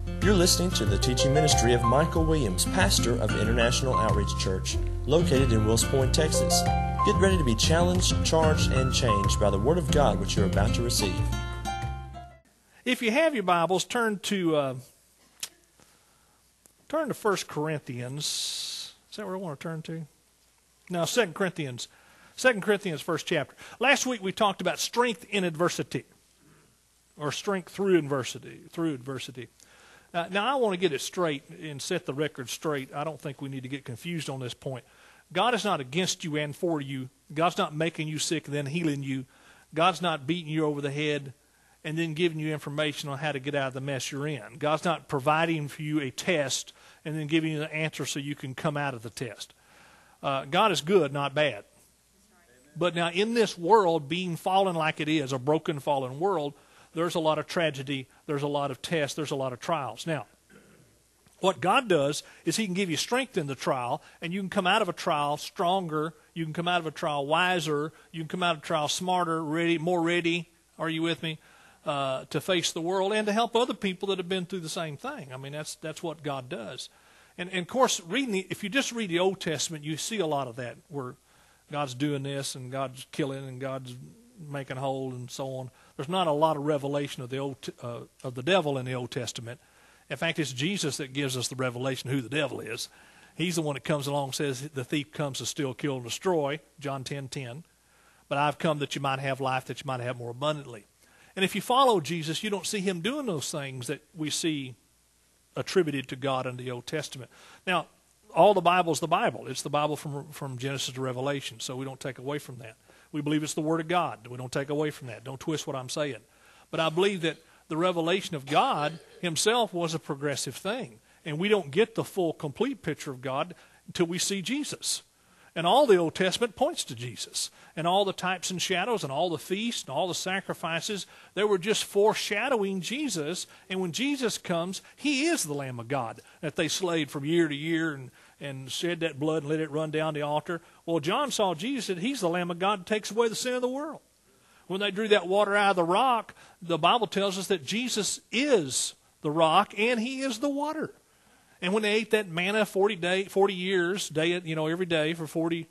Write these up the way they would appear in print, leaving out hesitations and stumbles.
You're listening to the teaching ministry of Michael Williams, pastor of International Outreach Church, located in Wills Point, Texas. Get ready to be challenged, charged, and changed by the Word of God which you're about to receive. If you have your Bibles, turn to 1 Corinthians. Is that where I want to turn to? No, 2 Corinthians. 2 Corinthians, first chapter. Last week we talked about strength in adversity, or strength through adversity. Now, I want to get it straight and set the record straight. I don't think we need to get confused on this point. God is not against you and for you. God's not making you sick and then healing you. God's not beating you over the head and then giving you information on how to get out of the mess you're in. God's not providing for you a test and then giving you the answer so you can come out of the test. God is good, not bad. But now in this world, being fallen like it is, a broken, fallen world, there's a lot of tragedy, there's a lot of tests, there's a lot of trials. Now, what God does is He can give you strength in the trial, and you can come out of a trial stronger, you can come out of a trial wiser, you can come out of a trial smarter, more ready, are you with me, to face the world and to help other people that have been through the same thing. I mean, that's what God does. And of course, if you just read the Old Testament, you see a lot of that, where God's doing this, and God's killing, and God's making whole, and so on. There's not a lot of revelation of the devil in the Old Testament. In fact, it's Jesus that gives us the revelation of who the devil is. He's the one that comes along and says, the thief comes to steal, kill, and destroy, John 10:10. But I've come that you might have life, that you might have more abundantly. And if you follow Jesus, you don't see Him doing those things that we see attributed to God in the Old Testament. Now, all the Bible is the Bible. It's the Bible from Genesis to Revelation, so we don't take away from that. We believe it's the Word of God. We don't take away from that. Don't twist what I'm saying. But I believe that the revelation of God Himself was a progressive thing. And we don't get the full, complete picture of God until we see Jesus. And all the Old Testament points to Jesus. And all the types and shadows and all the feasts and all the sacrifices, they were just foreshadowing Jesus. And when Jesus comes, He is the Lamb of God that they slayed from year to year and shed that blood and let it run down the altar. Well, John saw Jesus, and He's the Lamb of God that takes away the sin of the world. When they drew that water out of the rock, the Bible tells us that Jesus is the rock and He is the water. And when they ate that manna 40 years, every day for 40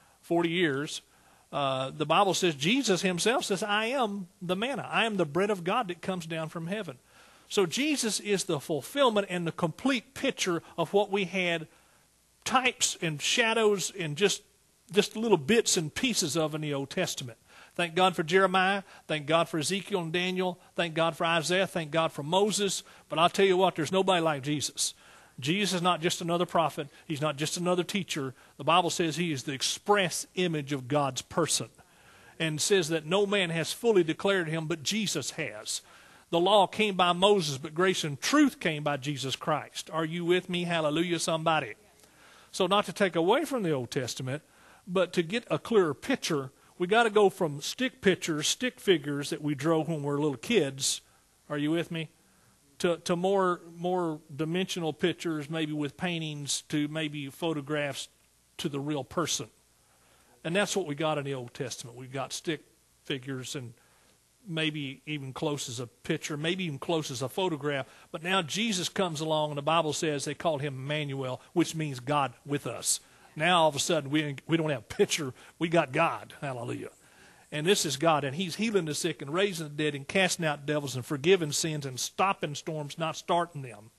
years, the Bible says, Jesus Himself says, I am the manna. I am the bread of God that comes down from heaven. So Jesus is the fulfillment and the complete picture of what we had types and shadows and just little bits and pieces of in the Old Testament. Thank God for Jeremiah. Thank God for Ezekiel and Daniel. Thank God for Isaiah. Thank God for Moses. But I'll tell you what, there's nobody like Jesus. Jesus is not just another prophet. He's not just another teacher. The Bible says He is the express image of God's person, and says that no man has fully declared Him, but Jesus has. The law came by Moses, but grace and truth came by Jesus Christ. Are you with me? Hallelujah, somebody. So not to take away from the Old Testament, but to get a clearer picture, we got to go from stick figures that we drew when we were little kids. Are you with me? To more dimensional pictures, maybe with paintings, to maybe photographs, to the real person. And that's what we got in the Old Testament. We've got stick figures and maybe even close as a picture, maybe even close as a photograph. But now Jesus comes along, and the Bible says they called Him Emmanuel, which means God with us. Now all of a sudden we don't have a picture, we got God. Hallelujah. And this is God, and He's healing the sick and raising the dead and casting out devils and forgiving sins and stopping storms, not starting them.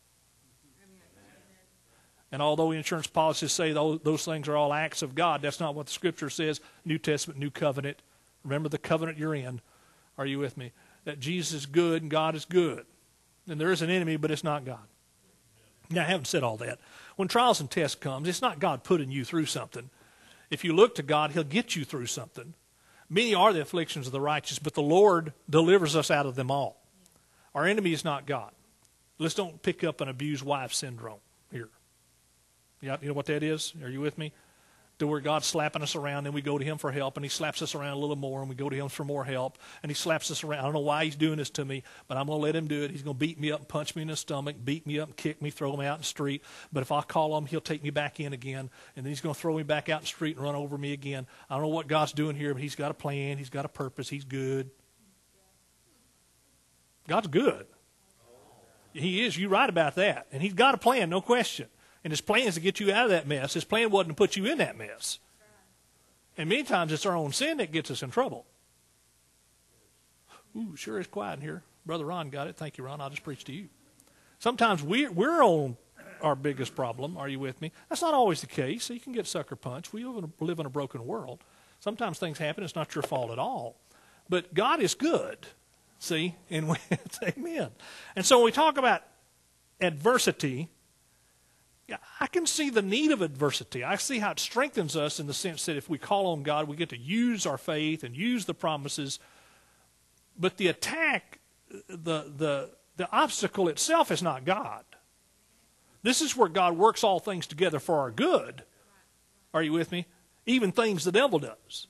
And although insurance policies say those things are all acts of God, that's not what the Scripture says. New Testament, New Covenant. Remember the covenant you're in. Are you with me? That Jesus is good and God is good. And there is an enemy, but it's not God. Now, I haven't said all that. When trials and tests comes, it's not God putting you through something. If you look to God, He'll get you through something. Many are the afflictions of the righteous, but the Lord delivers us out of them all. Our enemy is not God. Let's don't pick up an abused wife syndrome here. You know what that is? Are you with me? To where God's slapping us around, and we go to Him for help, and He slaps us around a little more, and we go to Him for more help, and He slaps us around. I don't know why He's doing this to me, but I'm going to let Him do it. He's going to beat me up and punch me in the stomach, beat me up and kick me, throw me out in the street. But if I call Him, He'll take me back in again, and then He's going to throw me back out in the street and run over me again. I don't know what God's doing here, but He's got a plan. He's got a purpose. He's good. God's good. He is. You're right about that. And he's got a plan, no question. And his plan is to get you out of that mess. His plan wasn't to put you in that mess. And many times it's our own sin that gets us in trouble. Ooh, sure is quiet in here. Brother Ron got it. Thank you, Ron. I'll just preach to you. Sometimes we're on our biggest problem. Are you with me? That's not always the case. So you can get sucker punched. We live in a broken world. Sometimes things happen. It's not your fault at all. But God is good. See? And it's amen. And so when we talk about adversity, I can see the need of adversity. I see how it strengthens us in the sense that if we call on God, we get to use our faith and use the promises. But the attack, the obstacle itself is not God. This is where God works all things together for our good. Are you with me? Even things the devil does.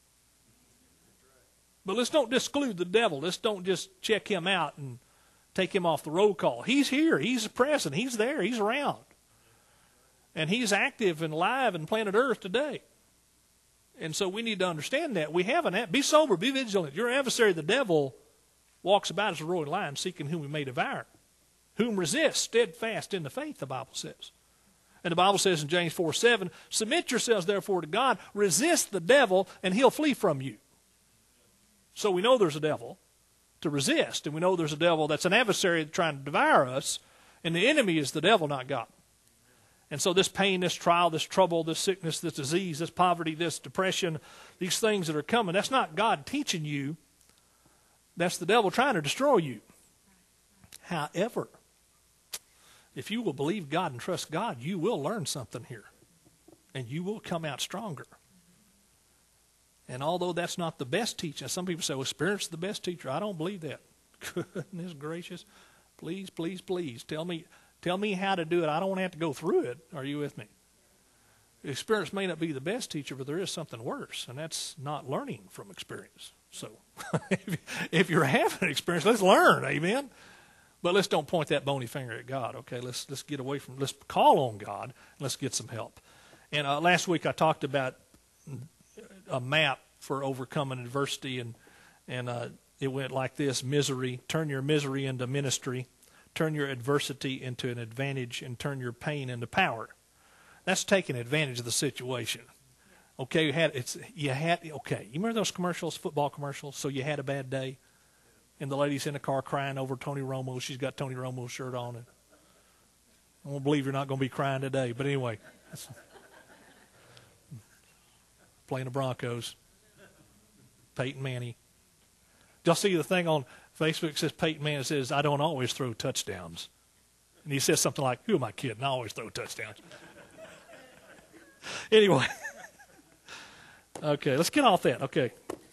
But let's don't exclude the devil. Let's don't just check him out and take him off the roll call. He's here. He's present. He's there. He's around. And he's active and live in planet Earth today. And so we need to understand that. Be sober, be vigilant. Your adversary, the devil, walks about as a roaring lion, seeking whom he may devour. Whom resist, steadfast in the faith, the Bible says. And the Bible says in James 4:7, submit yourselves therefore to God, resist the devil, and he'll flee from you. So we know there's a devil to resist, and we know there's a devil that's an adversary trying to devour us, and the enemy is the devil, not God. And so this pain, this trial, this trouble, this sickness, this disease, this poverty, this depression, these things that are coming, that's not God teaching you. That's the devil trying to destroy you. However, if you will believe God and trust God, you will learn something here. And you will come out stronger. And although that's not the best teaching, some people say, well, Spirit's the best teacher. I don't believe that. Goodness gracious. Please, please, please, tell me how to do it. I don't want to have to go through it. Are you with me? Experience may not be the best teacher, but there is something worse, and that's not learning from experience. So if you're having an experience, let's learn, amen? But let's don't point that bony finger at God, okay? Let's get away from, let's call on God, and let's get some help. And last week I talked about a map for overcoming adversity, and it went like this: misery, turn your misery into ministry, turn your adversity into an advantage, and turn your pain into power. That's taking advantage of the situation. Okay, you remember those commercials, football commercials? So you had a bad day, and the lady's in the car crying over Tony Romo. She's got Tony Romo's shirt on, and I won't believe you're not going to be crying today. But anyway, playing the Broncos, Peyton Manning. Did y'all see the thing on Facebook? It says Peyton Manning says, I don't always throw touchdowns. And he says something like, who am I kidding? I always throw touchdowns. Anyway. Okay, let's get off that. Okay.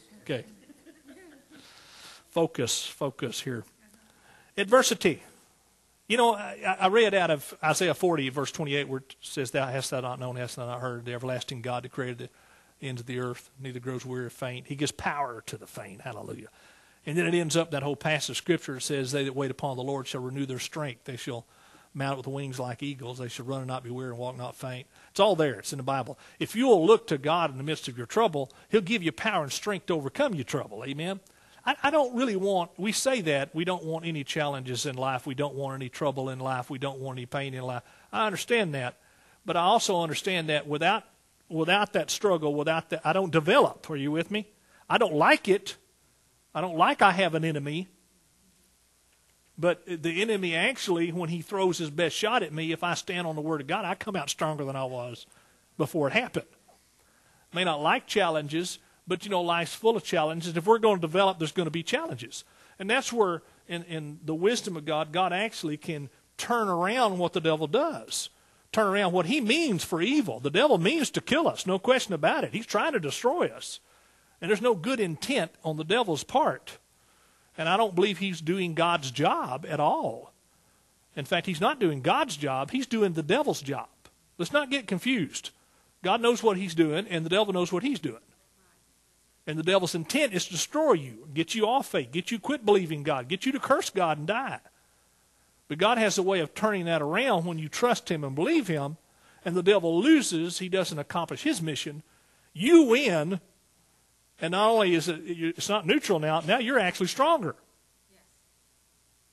Focus here. Adversity. You know, I read out of Isaiah 40, verse 28, where it says, thou hast not known, hast thou not heard, the everlasting God that created the ends of the earth, neither grows weary or faint. He gives power to the faint. Hallelujah. And then it ends up, that whole passage of Scripture says, they that wait upon the Lord shall renew their strength. They shall mount with wings like eagles. They shall run and not be weary and walk not faint. It's all there. It's in the Bible. If you will look to God in the midst of your trouble, he'll give you power and strength to overcome your trouble. Amen? I don't really we say that, we don't want any challenges in life. We don't want any trouble in life. We don't want any pain in life. I understand that. But I also understand that without that struggle, without that, I don't develop. Are you with me? I don't like it. I don't like I have an enemy. But the enemy actually, when he throws his best shot at me, if I stand on the Word of God, I come out stronger than I was before it happened. I may not like challenges, but, you know, life's full of challenges. If we're going to develop, there's going to be challenges. And that's where, in the wisdom of God, God actually can turn around what the devil does. Turn around what he means for evil. The devil means to kill us, no question about it. He's trying to destroy us. And there's no good intent on the devil's part. And I don't believe he's doing God's job at all. In fact, he's not doing God's job. He's doing the devil's job. Let's not get confused. God knows what he's doing, and the devil knows what he's doing. And the devil's intent is to destroy you, get you off faith, get you quit believing God, get you to curse God and die. But God has a way of turning that around when you trust him and believe him, and the devil loses. He doesn't accomplish his mission. You win. And not only is it's not neutral now you're actually stronger. Yes.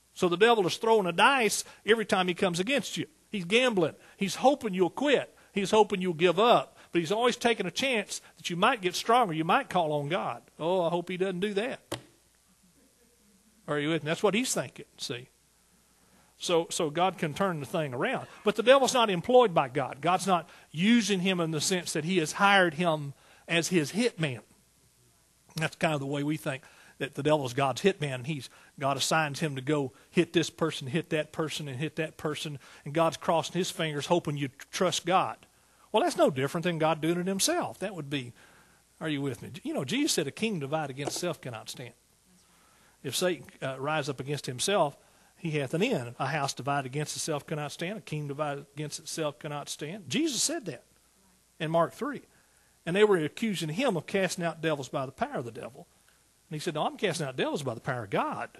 So the devil is throwing a dice every time he comes against you. He's gambling. He's hoping you'll quit. He's hoping you'll give up. But he's always taking a chance that you might get stronger. You might call on God. Oh, I hope he doesn't do that. Are you with me? That's what he's thinking, see. So God can turn the thing around. But the devil's not employed by God. God's not using him in the sense that he has hired him as his hitman. That's kind of the way we think, that the devil's God's hitman. God assigns him to go hit this person, hit that person, and hit that person, and God's crossing his fingers hoping you trust God. Well, that's no different than God doing it himself. That would be, are you with me? You know, Jesus said a kingdom divided against itself cannot stand. If Satan rise up against himself, he hath an end. A house divided against itself cannot stand. A kingdom divided against itself cannot stand. Jesus said that in Mark 3. And they were accusing him of casting out devils by the power of the devil. And he said, no, I'm casting out devils by the power of God.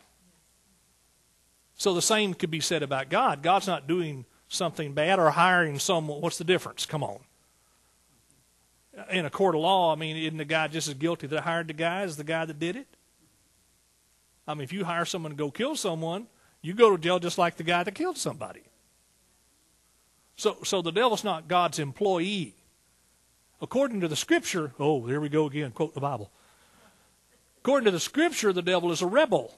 So the same could be said about God. God's not doing something bad or hiring someone. What's the difference? Come on. In a court of law, I mean, isn't the guy just as guilty that hired the guy as the guy that did it? I mean, if you hire someone to go kill someone, you go to jail just like the guy that killed somebody. So the devil's not God's employee. According to the Scripture, oh, there we go again, quote the Bible. According to the Scripture, the devil is a rebel.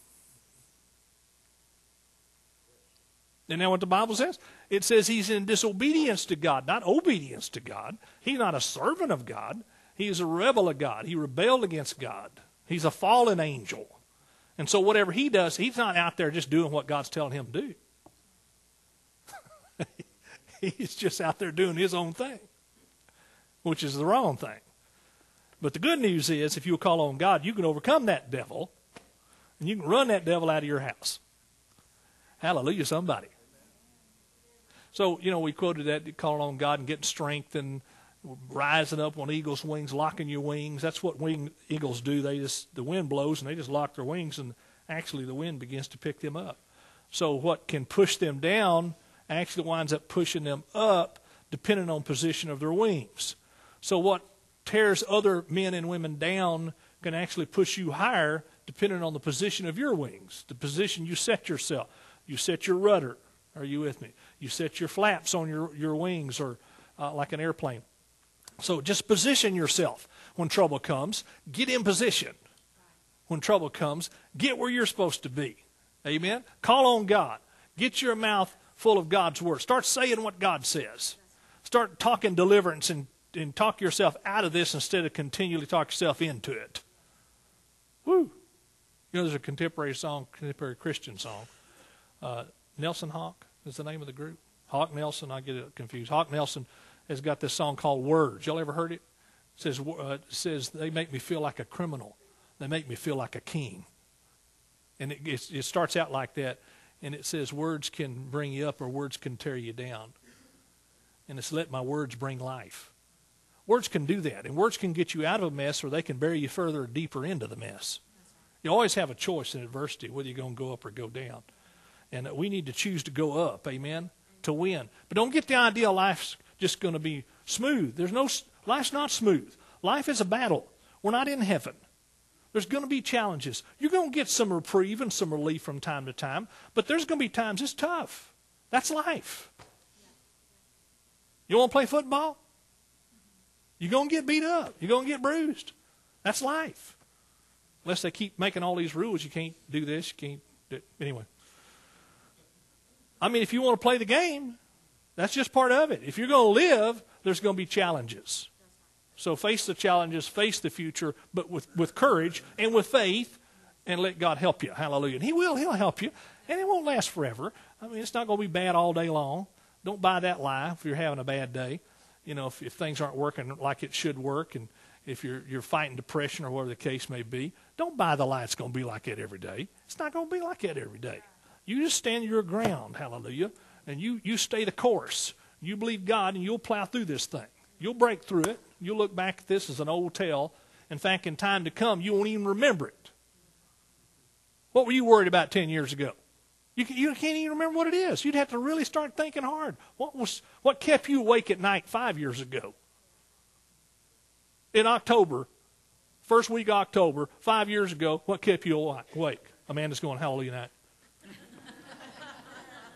Isn't that what the Bible says? It says he's in disobedience to God, not obedience to God. He's not a servant of God. He is a rebel of God. He rebelled against God. He's a fallen angel. And so whatever he does, he's not out there just doing what God's telling him to do. He's just out there doing his own thing, which is the wrong thing. But the good news is, if you call on God, you can overcome that devil, and you can run that devil out of your house. Hallelujah, somebody. So, you know, we quoted that, calling on God and getting strength and rising up on eagle's wings, locking your wings. That's what eagles do. The wind blows, and they just lock their wings, and actually the wind begins to pick them up. So what can push them down actually winds up pushing them up, depending on position of their wings. So what tears other men and women down can actually push you higher, depending on the position of your wings, the position you set yourself. You set your rudder. Are you with me? You set your flaps on your wings, or like an airplane. So just position yourself. When trouble comes, get in position. When trouble comes, get where you're supposed to be. Amen? Call on God. Get your mouth full of God's word. Start saying what God says. Start talking deliverance and talk yourself out of this instead of continually talk yourself into it. Woo! You know, there's a contemporary Christian song. Nelson Hawk is the name of the group. Hawk Nelson, I get it confused. Hawk Nelson has got this song called Words. Y'all ever heard it? It says, they make me feel like a criminal. They make me feel like a king. And it starts out like that. And it says, words can bring you up or words can tear you down. And it's let my words bring life. Words can do that. And words can get you out of a mess, or they can bury you further or deeper into the mess. You always have a choice in adversity, whether you're going to go up or go down. And we need to choose to go up, amen, to win. But don't get the idea life's just going to be smooth. Life's not smooth. Life is a battle. We're not in heaven. There's going to be challenges. You're going to get some reprieve and some relief from time to time, but there's going to be times it's tough. That's life. You want to play football? You're going to get beat up. You're going to get bruised. That's life. Unless they keep making all these rules, you can't do this, you can't do it. Anyway. I mean, if you want to play the game, that's just part of it. If you're going to live, there's going to be challenges. So face the challenges, face the future, but with courage and with faith, and let God help you. Hallelujah. And He will. He'll help you. And it won't last forever. I mean, it's not going to be bad all day long. Don't buy that lie if you're having a bad day. You know, if things aren't working like it should work, and if you're fighting depression or whatever the case may be, don't buy the lie it's going to be like that every day. It's not going to be like that every day. You just stand your ground, hallelujah, and you stay the course. You believe God, and you'll plow through this thing. You'll break through it. You'll look back at this as an old tale. In fact, in time to come, you won't even remember it. What were you worried about 10 years ago? You can't even remember what it is. You'd have to really start thinking hard. What kept you awake at night 5 years ago? In October, first week of October, 5 years ago, what kept you awake? Amanda's going, hallelujah night.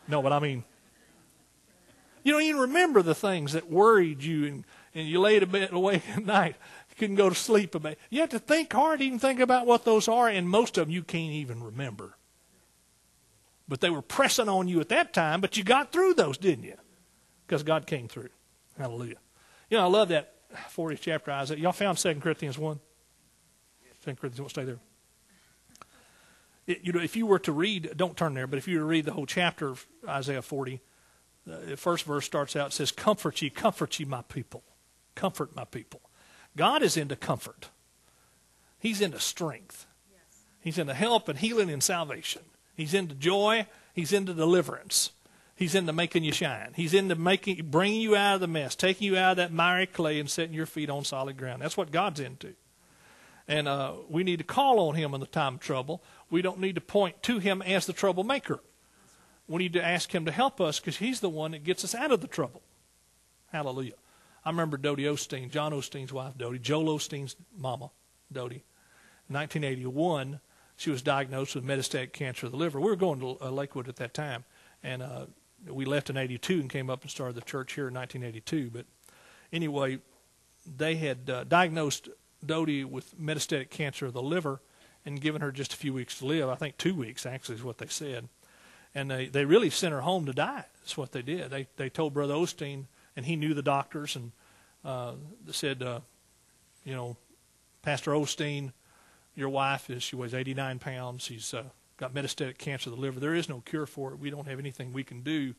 No, but I mean, you don't even remember the things that worried you, and you laid awake at night. You couldn't go to sleep about it. You have to think hard, even think about what those are, and most of them you can't even remember. But they were pressing on you at that time, but you got through those, didn't you? Because God came through. Hallelujah. You know, I love that 40th chapter of Isaiah. Y'all found 2 Corinthians 1? 2 Corinthians 1, stay there. You know, if you were to read, don't turn there, but if you were to read the whole chapter of Isaiah 40, the first verse starts out, it says, comfort ye, my people. Comfort my people. God is into comfort. He's into strength. He's into help and healing and salvation. He's into joy. He's into deliverance. He's into making you shine. He's into bringing you out of the mess, taking you out of that miry clay and setting your feet on solid ground. That's what God's into. And we need to call on him in the time of trouble. We don't need to point to him as the troublemaker. We need to ask him to help us because he's the one that gets us out of the trouble. Hallelujah. I remember Dodie Osteen, John Osteen's wife, Dodie, Joel Osteen's mama, Dodie. In 1981, she was diagnosed with metastatic cancer of the liver. We were going to Lakewood at that time, and we left in 82 and came up and started the church here in 1982. But anyway, they had diagnosed Dodie with metastatic cancer of the liver and given her just a few weeks to live. I think 2 weeks, actually, is what they said. And they really sent her home to die. That's what they did. They told Brother Osteen, and he knew the doctors, and they said, you know, Pastor Osteen, your wife, she weighs 89 pounds. She's got metastatic cancer of the liver. There is no cure for it. We don't have anything we can do.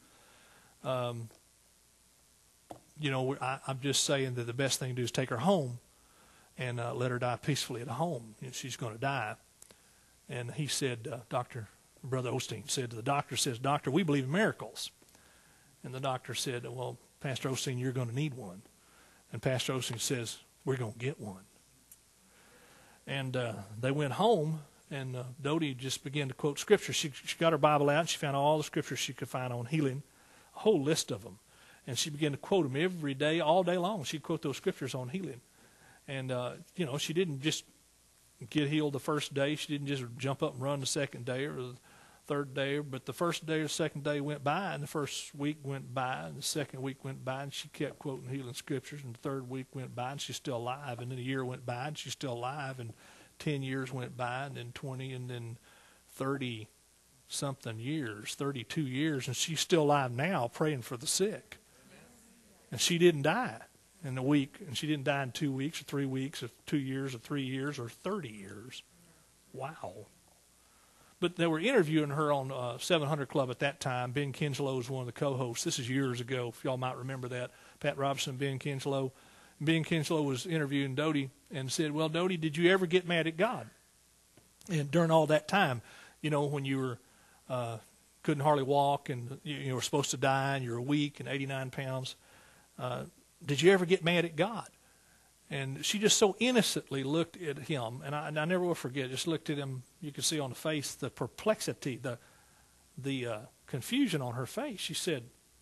You know, I'm just saying that the best thing to do is take her home and let her die peacefully at home. You know, she's going to die. And he said, Brother Osteen said to the doctor, says, Doctor, we believe in miracles. And the doctor said, well, Pastor Osteen, you're going to need one. And Pastor Osteen says, we're going to get one. And they went home, and Dodie just began to quote Scripture. She got her Bible out, and she found all the Scriptures she could find on healing, a whole list of them. And she began to quote them every day, all day long. She'd quote those Scriptures on healing. And, you know, she didn't just get healed the first day. She didn't just jump up and run the second day or the third day. But the first day or second day went by, and the first week went by, and the second week went by, and she kept quoting healing Scriptures. And the third week went by, and she's still alive. And then a year went by, and she's still alive. And 10 years went by, and then 20, and then 30-something years, 32 years. And she's still alive now praying for the sick. And she didn't die in a week, and she didn't die in 2 weeks or 3 weeks or 2 years or 3 years or 30 years. Wow. But they were interviewing her on 700 Club at that time. Ben Kinslow was one of the co-hosts. This is years ago, if y'all might remember that. Pat Robertson, Ben Kinslow. Ben Kinslow was interviewing Dodie and said, well, Dodie, did you ever get mad at God? And during all that time, you know, when you were couldn't hardly walk and you were supposed to die and you were weak and 89 pounds, did you ever get mad at God? And she just so innocently looked at him, and I never will forget, just looked at him. You could see on the face the perplexity, the confusion on her face. She said,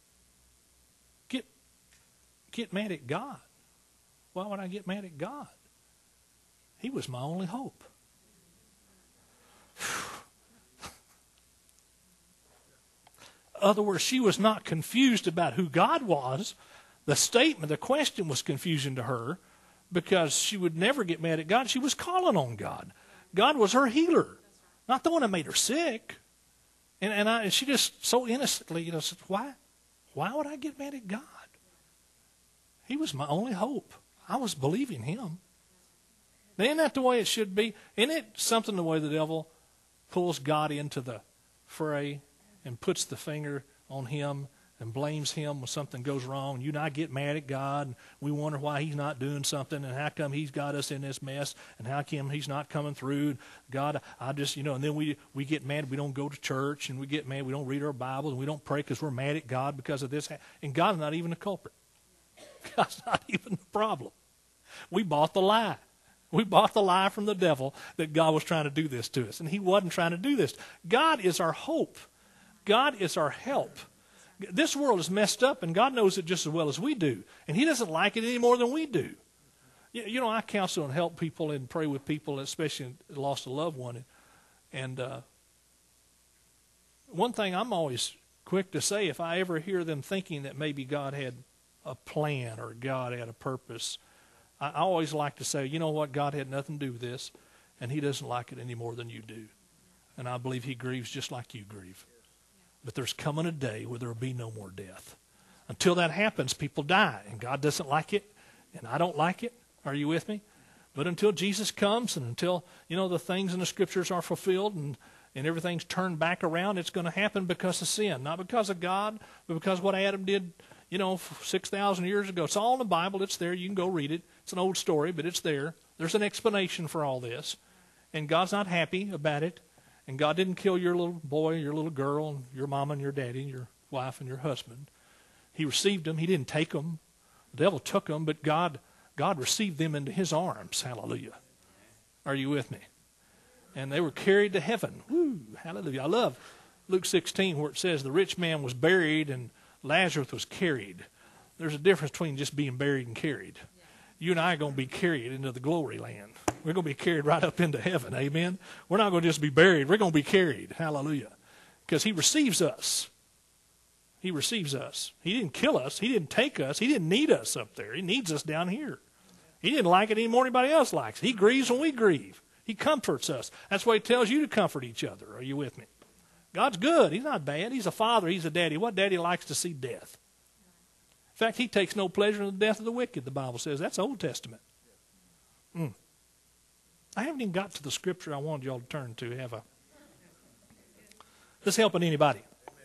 get mad at God. Why would I get mad at God? He was my only hope. In other words, she was not confused about who God was. The statement, the question was confusing to her because she would never get mad at God. She was calling on God. God was her healer, not the one that made her sick. And she just so innocently, said, why would I get mad at God? He was my only hope. I was believing him. Isn't that the way it should be? Isn't it something the way the devil pulls God into the fray and puts the finger on him and blames him when something goes wrong? You and I get mad at God, and we wonder why he's not doing something, and how come he's got us in this mess, and how come he's not coming through. God, I just, and then we get mad. We don't go to church, and we get mad. We don't read our Bibles, and we don't pray because we're mad at God because of this. And God's not even the culprit. God's not even the problem. We bought the lie. We bought the lie from the devil that God was trying to do this to us, and he wasn't trying to do this. God is our hope. God is our help. This world is messed up, and God knows it just as well as we do, and he doesn't like it any more than we do. I counsel and help people and pray with people, especially lost a loved one. And one thing I'm always quick to say, if I ever hear them thinking that maybe God had a plan or God had a purpose, I always like to say, you know what, God had nothing to do with this, and he doesn't like it any more than you do. And I believe he grieves just like you grieve. But there's coming a day where there will be no more death. Until that happens, people die, and God doesn't like it, and I don't like it. Are you with me? But until Jesus comes and until, the things in the Scriptures are fulfilled and everything's turned back around, it's going to happen because of sin. Not because of God, but because of what Adam did, 6,000 years ago. It's all in the Bible. It's there. You can go read it. It's an old story, but it's there. There's an explanation for all this. And God's not happy about it. And God didn't kill your little boy, your little girl, and your mama and your daddy, and your wife and your husband. He received them. He didn't take them. The devil took them, but God received them into his arms. Hallelujah. Are you with me? And they were carried to heaven. Woo, hallelujah. I love Luke 16 where it says the rich man was buried and Lazarus was carried. There's a difference between just being buried and carried. You and I are going to be carried into the glory land. We're going to be carried right up into heaven. Amen. We're not going to just be buried. We're going to be carried. Hallelujah. Because he receives us. He receives us. He didn't kill us. He didn't take us. He didn't need us up there. He needs us down here. He didn't like it any more than anybody else likes it. He grieves when we grieve. He comforts us. That's why he tells you to comfort each other. Are you with me? God's good. He's not bad. He's a father. He's a daddy. What daddy likes to see death? In fact, he takes no pleasure in the death of the wicked, the Bible says. That's Old Testament. I haven't even got to the scripture I wanted y'all to turn to, have I? This helping anybody?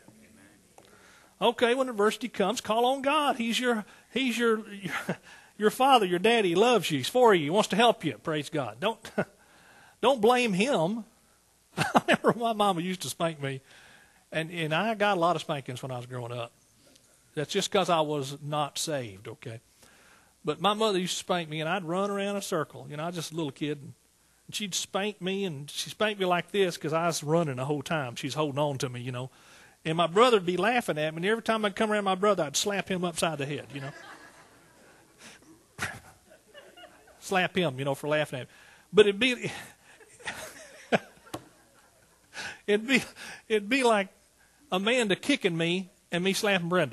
Okay, when adversity comes, call on God. He's your father, your daddy. He loves you. He's for you. He wants to help you. Praise God. Don't blame him. I remember my mama used to spank me, and I got a lot of spankings when I was growing up. That's just because I was not saved, okay? But my mother used to spank me, and I'd run around a circle. I was just a little kid, and she'd spank me, and she spanked me like this because I was running the whole time. She's holding on to me, And my brother would be laughing at me, and every time I'd come around my brother, I'd slap him upside the head, Slap him, for laughing at me. But it'd be like Amanda kicking me and me slapping Brenda.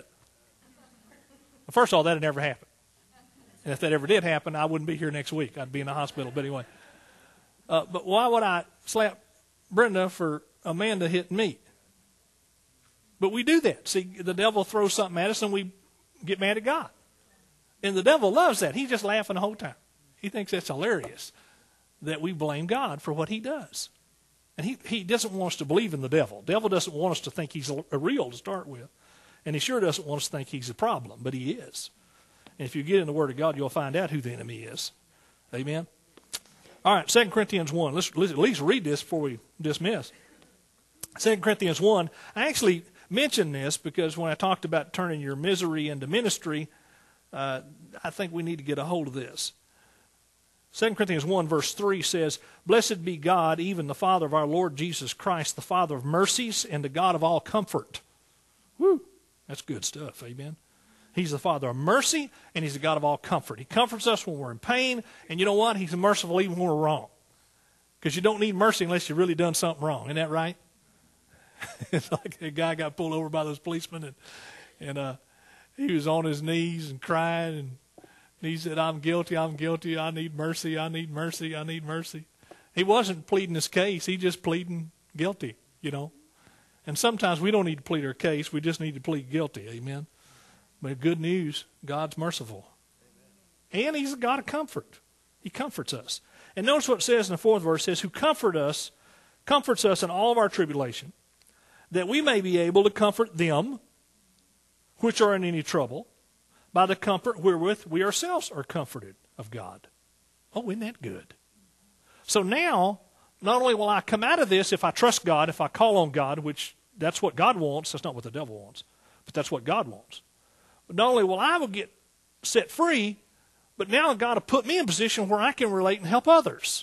First of all, that'd never happen. And if that ever did happen, I wouldn't be here next week. I'd be in the hospital. But anyway. But why would I slap Brenda for Amanda hitting me? But we do that. See, the devil throws something at us and we get mad at God. And the devil loves that. He's just laughing the whole time. He thinks that's hilarious that we blame God for what he does. And he doesn't want us to believe in the devil. The devil doesn't want us to think he's real to start with. And he sure doesn't want us to think he's a problem, but he is. And if you get in the Word of God, you'll find out who the enemy is. Amen? All right, 2 Corinthians 1. Let's at least read this before we dismiss. 2 Corinthians 1. I actually mentioned this because when I talked about turning your misery into ministry, I think we need to get a hold of this. 2 Corinthians 1 verse 3 says, Blessed be God, even the Father of our Lord Jesus Christ, the Father of mercies and the God of all comfort. Woo! That's good stuff, amen? He's the Father of mercy, and he's the God of all comfort. He comforts us when we're in pain, and you know what? He's merciful even when we're wrong. Because you don't need mercy unless you've really done something wrong. Isn't that right? It's like a guy got pulled over by those policemen, and he was on his knees and crying, and he said, I'm guilty, I need mercy, I need mercy, I need mercy. He wasn't pleading his case, he just pleading guilty, And sometimes we don't need to plead our case, we just need to plead guilty, amen? But good news, God's merciful. Amen. And he's a God of comfort. He comforts us. And notice what it says in the 4th verse, it says, who comforts us in all of our tribulation, that we may be able to comfort them which are in any trouble, by the comfort wherewith we ourselves are comforted of God. Oh, isn't that good? So now, not only will I come out of this if I trust God, if I call on God, which that's what God wants, that's not what the devil wants, but that's what God wants. But not only will I get set free, but now God will put me in a position where I can relate and help others.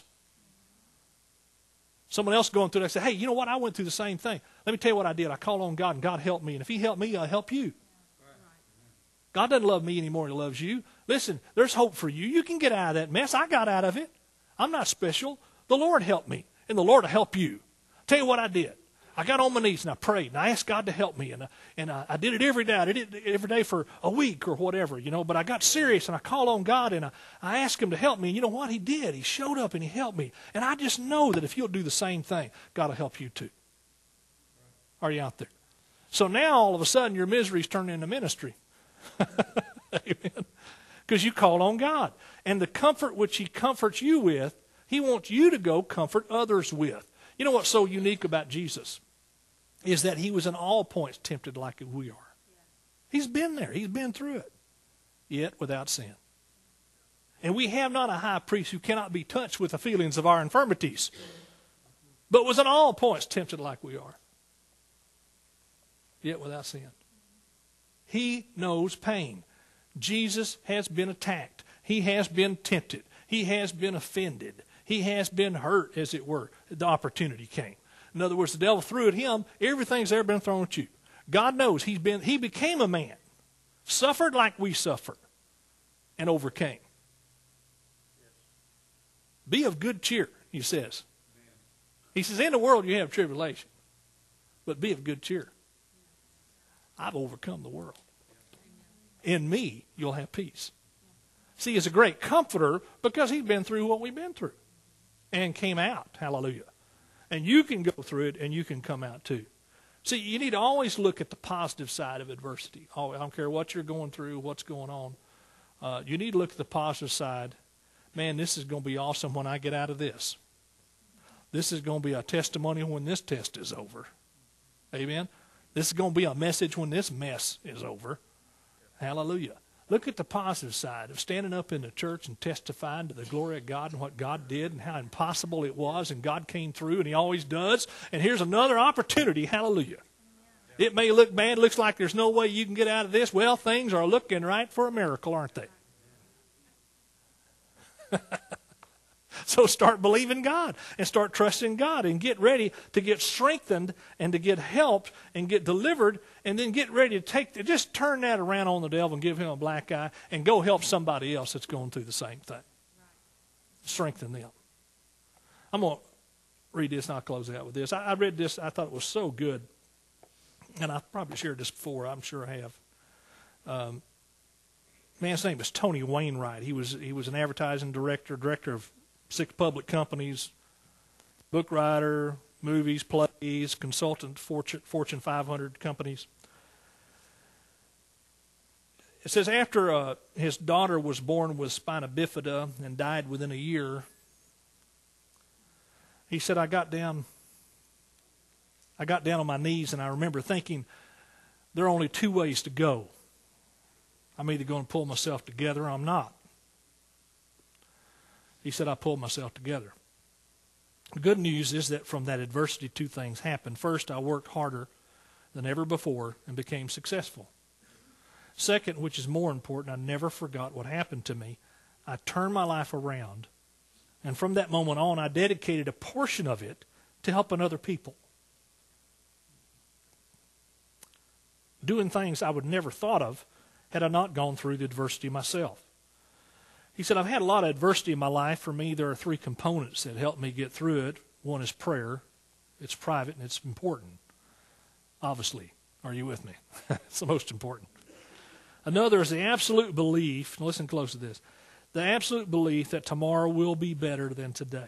Someone else going through it, I say, hey, you know what? I went through the same thing. Let me tell you what I did. I called on God, and God helped me. And if he helped me, I'll help you. God doesn't love me anymore than he loves you. Listen, there's hope for you. You can get out of that mess. I got out of it. I'm not special. The Lord helped me, and the Lord will help you. Tell you what I did. I got on my knees and I prayed and I asked God to help me, and I did it every day. I did it every day for a week or whatever, but I got serious and I called on God and I asked him to help me. And you know what? He did. He showed up and he helped me. And I just know that if you'll do the same thing, God will help you too. Are you out there? So now all of a sudden your misery's turned into ministry. Amen. Because you called on God. And the comfort which he comforts you with, he wants you to go comfort others with. You know what's so unique about Jesus is that he was in all points tempted like we are. He's been there. He's been through it, yet without sin. And we have not a high priest who cannot be touched with the feelings of our infirmities, but was in all points tempted like we are, yet without sin. He knows pain. Jesus has been attacked. He has been tempted. He has been offended. He has been hurt, as it were. The opportunity came. In other words, the devil threw at him everything's ever been thrown at you. God knows he became a man, suffered like we suffer, and overcame. Be of good cheer, he says. He says, in the world you have tribulation, but be of good cheer. I've overcome the world. In me, you'll have peace. See, he's a great comforter because he's been through what we've been through and came out. Hallelujah. And you can go through it and you can come out too. See, you need to always look at the positive side of adversity. I don't care what you're going through, what's going on. You need to look at the positive side. Man, this is going to be awesome when I get out of this. This is going to be a testimony when this test is over. Amen. This is going to be a message when this mess is over. Hallelujah. Look at the positive side of standing up in the church and testifying to the glory of God and what God did and how impossible it was, and God came through, and he always does. And here's another opportunity. Hallelujah. It may look bad, looks like there's no way you can get out of this. Well, things are looking right for a miracle, aren't they? So start believing God and start trusting God and get ready to get strengthened and to get helped and get delivered, and then get ready to just turn that around on the devil and give him a black eye and go help somebody else that's going through the same thing. Strengthen them. I'm going to read this and I'll close out with this. I read this. I thought it was so good. And I've probably shared this before. I'm sure I have. Man's name is Tony Wainwright. He was an advertising director of 6 public companies, book writer, movies, plays, consultant, Fortune 500 companies. It says after his daughter was born with spina bifida and died within a year, he said, I got down on my knees and I remember thinking, there are only 2 ways to go. I'm either going to pull myself together or I'm not. He said, I pulled myself together. The good news is that from that adversity, 2 things happened. First, I worked harder than ever before and became successful. Second, which is more important, I never forgot what happened to me. I turned my life around, and from that moment on, I dedicated a portion of it to helping other people. Doing things I would never thought of had I not gone through the adversity myself. He said, I've had a lot of adversity in my life. For me, there are 3 components that help me get through it. One is prayer. It's private and it's important. Obviously. Are you with me? It's the most important. Another is the absolute belief, listen close to this, the absolute belief that tomorrow will be better than today.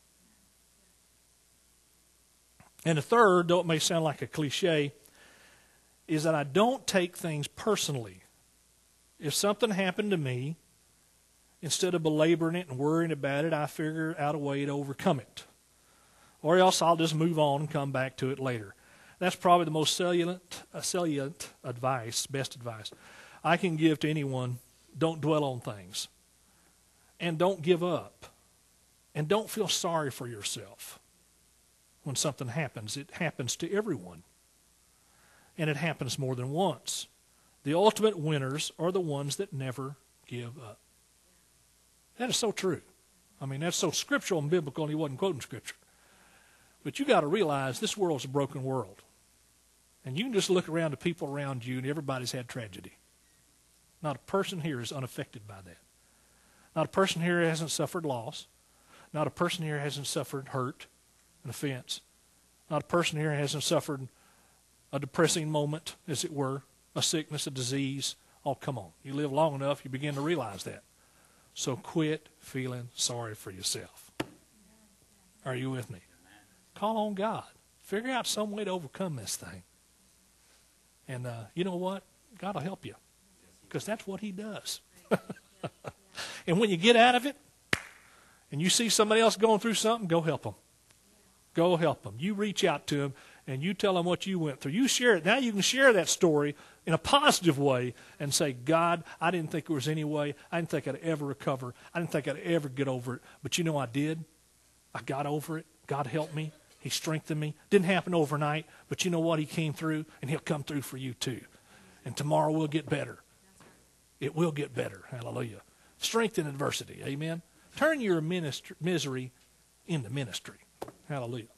And the third, though it may sound like a cliche, is that I don't take things personally. If something happened to me, instead of belaboring it and worrying about it, I figure out a way to overcome it. Or else I'll just move on and come back to it later. That's probably the most salient advice, best advice I can give to anyone. Don't dwell on things. And don't give up. And don't feel sorry for yourself when something happens. It happens to everyone. And it happens more than once. The ultimate winners are the ones that never give up. That is so true. I mean, that's so scriptural and biblical, and he wasn't quoting scripture. But you got to realize this world's a broken world. And you can just look around the people around you, and everybody's had tragedy. Not a person here is unaffected by that. Not a person here hasn't suffered loss. Not a person here hasn't suffered hurt and offense. Not a person here hasn't suffered a depressing moment, as it were, a sickness, a disease. Oh, come on. You live long enough, you begin to realize that. So quit feeling sorry for yourself. Are you with me? Call on God. Figure out some way to overcome this thing. And you know what? God will help you. Because that's what he does. And when you get out of it, and you see somebody else going through something, go help them. Go help them. You reach out to them, and you tell them what you went through. You share it. Now you can share that story in a positive way and say, God, I didn't think there was any way. I didn't think I'd ever recover. I didn't think I'd ever get over it. But you know I did. I got over it. God helped me. He strengthened me. Didn't happen overnight, but you know what? He came through, and he'll come through for you too. And tomorrow will get better. It will get better. Hallelujah. Strength in adversity. Amen. Turn your misery into ministry. Hallelujah.